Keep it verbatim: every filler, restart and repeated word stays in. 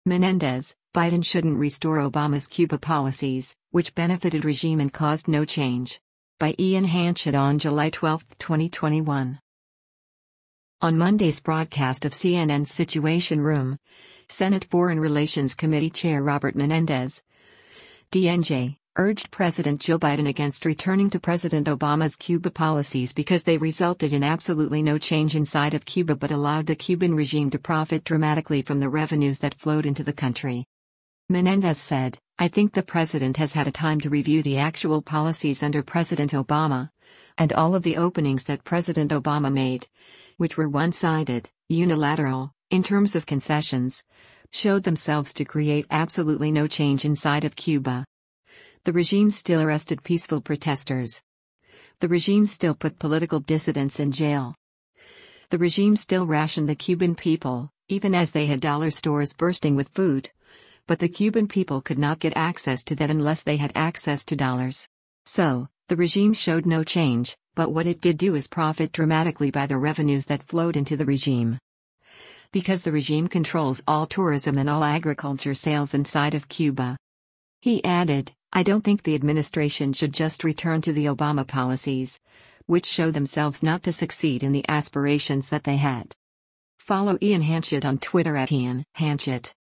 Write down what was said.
Menendez, Biden shouldn't restore Obama's Cuba policies, which benefited regime and caused no change. By Ian Hanchett on July twelfth, twenty twenty-one. On Monday's broadcast of C N N's Situation Room, Senate Foreign Relations Committee Chair Robert Menendez, D N J, urged President Joe Biden against returning to President Obama's Cuba policies because they resulted in absolutely no change inside of Cuba but allowed the Cuban regime to profit dramatically from the revenues that flowed into the country. Menendez said, "I think the president has had a time to review the actual policies under President Obama, and all of the openings that President Obama made, which were one-sided, unilateral, in terms of concessions, showed themselves to create absolutely no change inside of Cuba. The regime still arrested peaceful protesters. The regime still put political dissidents in jail. The regime still rationed the Cuban people, even as they had dollar stores bursting with food. But the Cuban people could not get access to that unless they had access to dollars. So, the regime showed no change, but what it did do is profit dramatically by the revenues that flowed into the regime. Because the regime controls all tourism and all agriculture sales inside of Cuba." He added, "I don't think the administration should just return to the Obama policies, which show themselves not to succeed in the aspirations that they had." Follow Ian Hanchett on Twitter at Ian Hanchett.